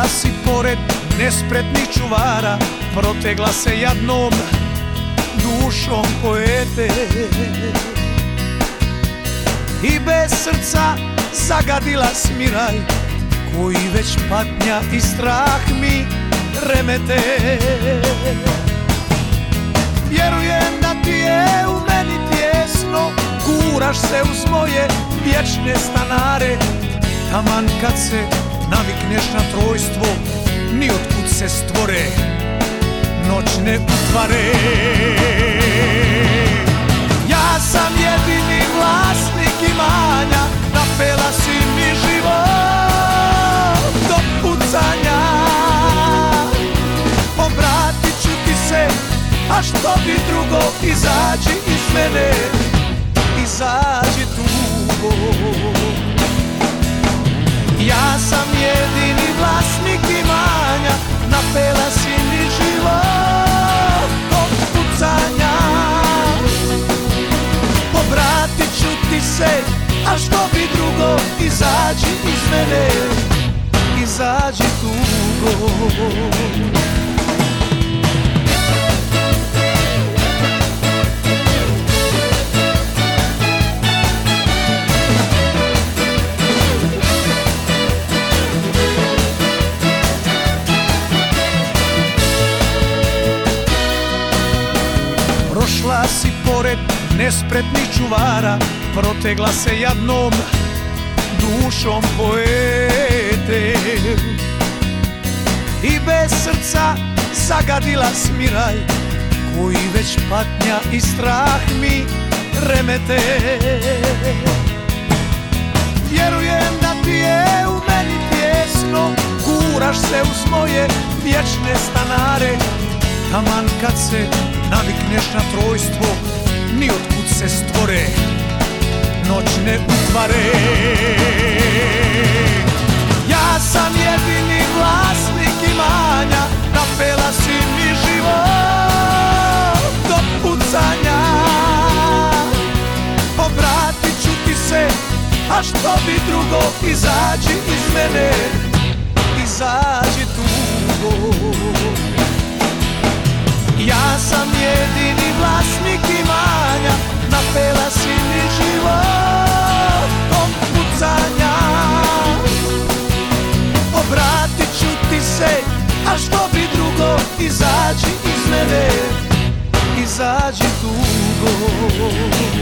si pored nespretnih čuvara, protegla se jadnom dušom poete i bez srca zagadila smiraj, koji već patnja i strah mi remete. Vjerujem da ti je u meni tjesno, guraš se uz moje vječne stanare, taman kad se navikneš na trojstvo, ni otkud se stvore noćne utvare. Ja sam jedini vlasnik imanja, napela si mi život do pucanja. Obratit ću ti se, a što bi drugo, izađi iz mene, izađi tugo. Ja sam jedini vlasnik imanja, napela si mi život do pucanja. Obratit ću ti se, a što bi drugo, izađi iz mene, izađi tugo. Prošla si pored nespretnih čuvara, protegla se jadnom dušom poete i bez srca zagadila smiraj, koji već patnja i strah mi remete. Vjerujem da ti je u meni tjesno, guraš se uz moje vječne stanare, taman kad se navikneš na trojstvo, ni otkud se stvore noćne utvare. Ja sam jedini vlasnik imanja, napela si mi život do pucanja. Obratit ću ti se, a što bi drugo, izađi iz mene, izađi tugo. Ja sam jedini vlasnik imanja, napela si mi život do pucanja. Obratit ću ti se, a što bi drugo, izađi iz mene, izađi tugo.